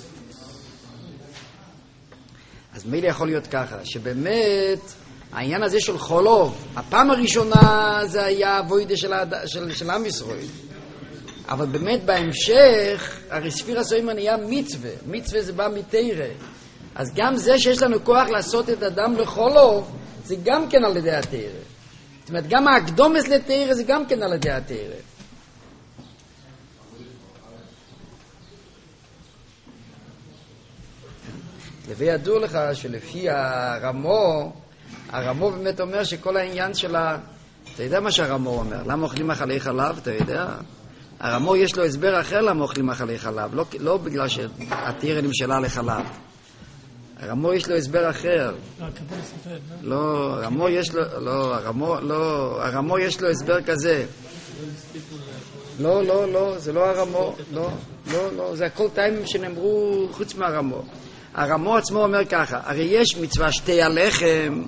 אז מילא יכול להיות ככה, שבאמת העניין הזה של חולוב, הפעם הראשונה זה היה הווידה של עם ישראל. אבל באמת בהמשך, הרי ספירה סוימן היה מצווה. מצווה זה בא מתרא. אז גם זה שיש לנו כוח לעשות את אדם לחולוב, זה גם כן על ידי התרא. זאת אומרת, גם ההקדומס לתרא זה גם כן על ידי התרא. וידוע לך שלפי הרמו באמת אומר שכל העניין של אתה יודע מה שהרמו אומר? למה אוכלים מאכלי חלב? אתה יודע? הרמו יש לו הסבר אחר למה אוכלים מאכלי חלב, לא בגלל שהתרא נמשלה לחלב. הרמו יש לו הסבר אחר. לא, הרמו יש לו הסבר כזה. לא, זה לא הרמו. לא, זה הכל טיימים שנאמרו חוץ מהרמו. הרמו עצמו אומר ככה, הרי יש מצווה שתי הלחם,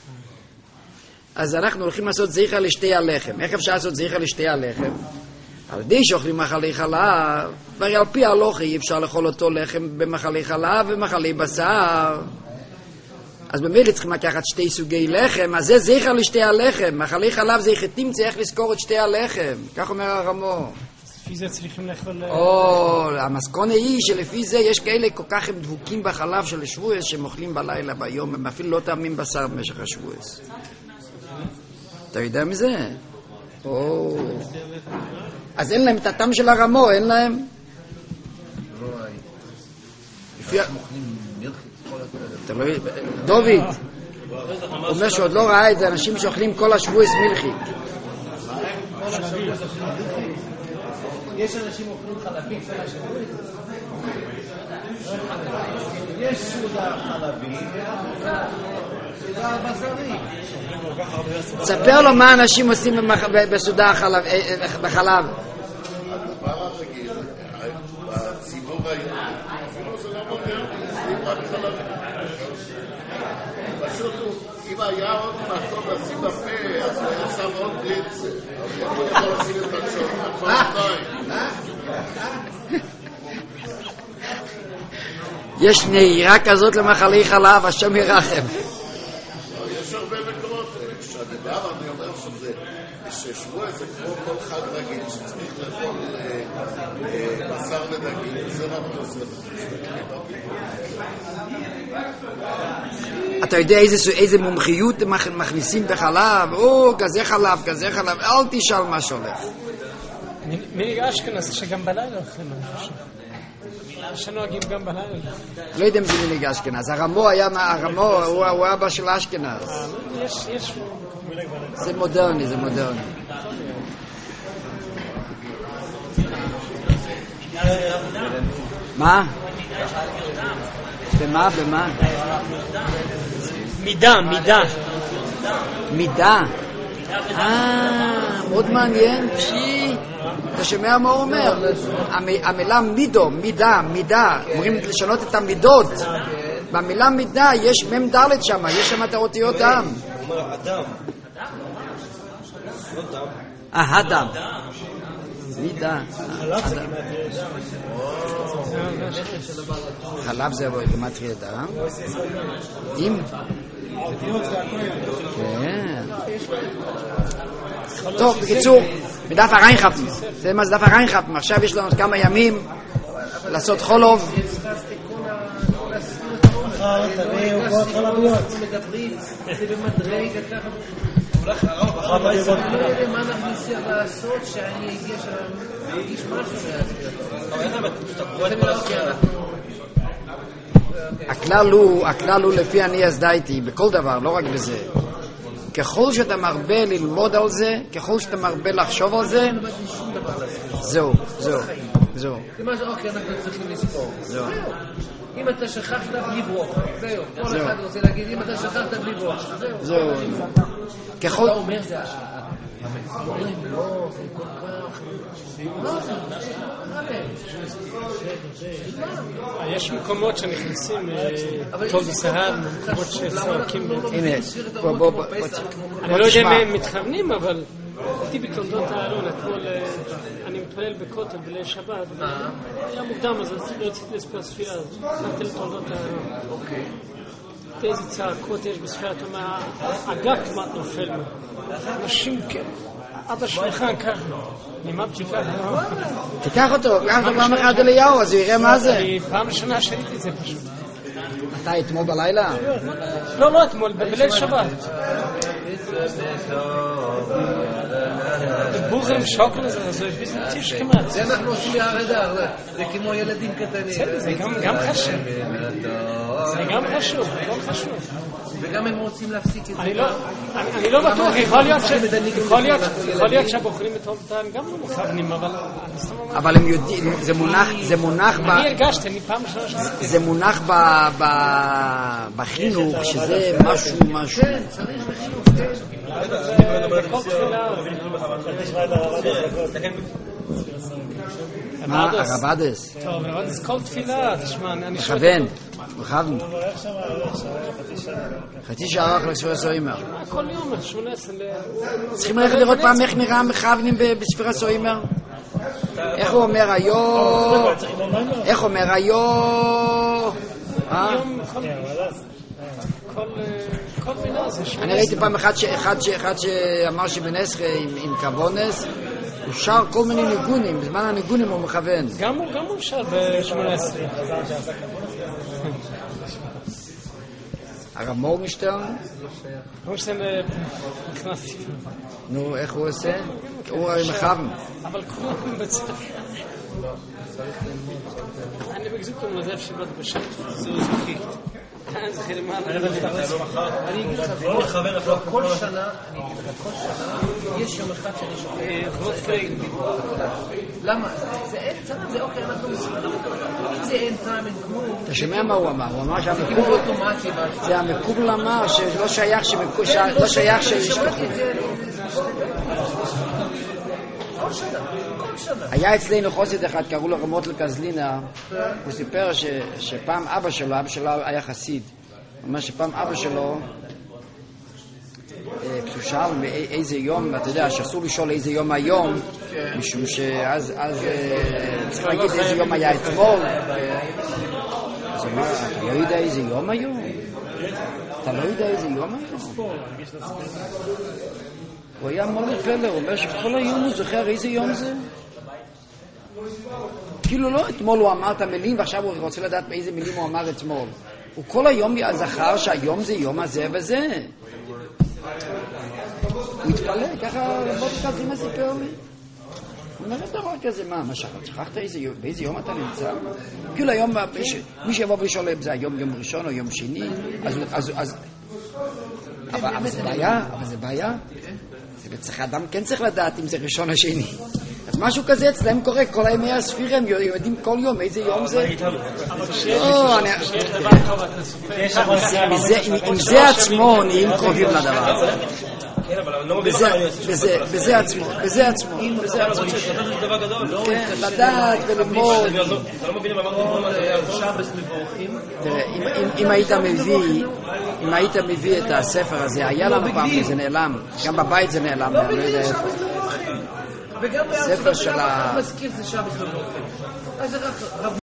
אז אנחנו הולכים לעשות זכר לשתי הלחם. איך אפשר לעשות זכר לשתי הלחם? על ידי שאוכלים מאכלי חלב, והרי על פי ההלכה אי אפשר לאכול אותו לחם במאכלי חלב ומאכלי בשר. אז במילא צריכים לקחת שתי סוגי לחם, אז זה זכר לשתי הלחם. מאכלי חלב זה יחתים, צריך לזכור את שתי הלחם. כך אומר הרמו. לפי זה צריכים לאכול... המסקונה היא שלפי זה יש כאלה כל כך הם דבוקים בחלב של שבועס שהם אוכלים בלילה ביום, הם אפילו לא טעמים בשר במשך השבועס. אתה יודע מזה? אז אין להם את הטעם של הרמו, אין להם? דוד אומר שעוד לא ראה את זה, אנשים שאוכלים כל השבועס מלחי. יש אנשים אוכלים חלבים כל השבועס? יש סעודה חלבי סעודה בשרי. ספר לו מה אנשים עושים בסעודה בחלב. הדבר הרגיל, בציבור היהודי, אפילו זה לא מודרני, זה רק חלבים. פשוט אם היה עוד מתון לשים בפה, אז הוא היה שם עוד גליצה. הוא יכול לשים את הכל שתיים. יש נהירה כזאת למאכלי חלב, השם ירחם. יש הרבה מקומות, כשהדבר אני אומר ששבועס זה כמו כל חג רגיל שצריך לאכול בשר ודגים, זה רק תוספת. אתה יודע איזה מומחיות מכניסים בחלב? כזה חלב, אל תשאל מה שהולך. מנהיג אשכנז שגם בלילה אוכלים, אני חושב. שנוהגים גם בלילה. לא יודע אם זה מנהיג אשכנז. הרמו הוא אבא של אשכנז. יש... זה מודרני. מה? במה? מידה. מאוד מעניין. אתה שומע מה הוא אומר? המילה מידה, אומרים לשנות את המידות. במילה מידה יש מם ד' שם, יש שם את האותיות דם. הוא אומר אדם. לא דם. הדם. מידה. חלב זה גמטריה דם. אם? כן. טוב, בקיצור, בדף הריינכפן. זה מה זה דף הריינכפן. עכשיו יש לנו כמה ימים לעשות חולוב. זה במדרג, אבל זה לא יודע מה אנחנו נצליח לעשות שאני אגיש משהו הכלל הוא לפי אני הזדייתי, בכל דבר, לא רק בזה. ככל שאתה מרבה ללמוד על זה, ככל שאתה מרבה לחשוב על זה, זהו. מה זה אוקיי, אנחנו צריכים לספור. זהו. אם אתה שכחת בלי ברוך, זהו. כל אחד רוצה להגיד, אם אתה שכחת בלי ברוך, זהו. ככל... אתה אומר זה השעה. אומרים לא, זה כל כך... יש מקומות שנכנסים טוב וסהר, מקומות שצועקים. הנה, בוא. אני לא יודע אם הם מתכוונים, אבל הייתי בתולדות הארון, אתמול אני מתפלל בכותל בליל שבת, היה מוקדם, אז רציתי לספר ספירה, אז נתתי לתולדות הארון. איזה צעקות יש בספירת, הגג כמעט נופל לו. אנשים אבא שלך ככה, נימדתי ככה. תיקח אותו פעם אחת אליהו, אז הוא יראה מה זה. אני פעם ראשונה שראיתי את זה פשוט. אתה אתמול בלילה? לא אתמול, בליל שבת. בוכרם שוקל זה ביזנטיש כמעט. זה אנחנו עושים מהרדאר, זה כמו ילדים קטנים. זה גם חשוב. זה גם חשוב. וגם הם רוצים להפסיק את זה. אני לא בטוח, יכול להיות שהבוחרים מטומטם גם לא מכוונים, אבל הם יודעים, זה מונח אני הרגשתי, אני פעם ראשונה שעשיתי. זה מונח בחינוך, שזה משהו. כן, צריך בחינוך, זה כל תחילה. מה? הרבדס? טוב, הרבדס כל תפילה, תשמע, אני מכוון. חצי שעה רק לספירת סוימר. כל יום, 18. צריכים ללכת לראות פעם איך נראה מכוונים בספירת סוימר. איך הוא אומר היום? כל מילה זה אני ראיתי פעם אחד שאמר שבנסחה עם כבונס הוא שר כל מיני ניגונים, בזמן הניגונים הוא מכוון. גם הוא שר ב-18. הרב מורגנשטרן? מורגנשטרן נכנסתי. נו, איך הוא עושה? הוא הרי מכוון. אבל כולם בצד. אני בגזוק הוא נוזף שבאת בשם זהו זכית. אני אגיד לך, כל שנה יש יום אחד שאני שופט. למה? זה אין צנע, זה אוקיי, אנחנו מספיק. אם זה אין טעם, אין כלום. אתה שומע מה הוא אמר? הוא אמר זה המקובל אמר שלא שייך כל שנה. היה אצלנו חוסד אחד, קראו לו רמות לקזלינה, הוא סיפר שפעם אבא שלו היה חסיד. הוא אומר שפעם אבא שלו, כשהוא שאל איזה יום, אתה יודע שאסור לשאול איזה יום היום, משום שאז צריך להגיד איזה יום היה אתמול. אז הוא אומר, אתה לא יודע איזה יום היום? הוא היה מולי פלר, הוא אומר שכל היום הוא זוכר איזה יום זה. כאילו לא אתמול הוא אמר את המילים ועכשיו הוא רוצה לדעת באיזה מילים הוא אמר אתמול. הוא כל היום זכר שהיום זה יום הזה וזה. הוא התפלא, ככה בוא תקזים הסיפר לי. הוא אומר, דבר כזה, מה שכחת באיזה יום אתה נמצא? כאילו היום, מי שיבוא ולשאול אם זה היום יום ראשון או יום שני, אבל זה בעיה. וצריך אדם כן צריך לדעת אם זה ראשון או שני. אז משהו כזה אצלם קורה, כל הימי הספירה הם יודעים כל יום איזה יום זה. עם זה עצמו נהיים קרובים לדבר. כן, אבל אני לא מבין מה אני עושה. בזה עצמו. כן, לדעת וללמוד. אתה לא מבין מה אמרתי. שבס מבורכים. תראה, אם היית מביא את הספר הזה, היה לנו פעם, זה נעלם. גם בבית זה נעלם. לא בגלל שבס מבורכים. וגם ספר של ה... מזכיר זה שבס מבורכים. אז זה רק...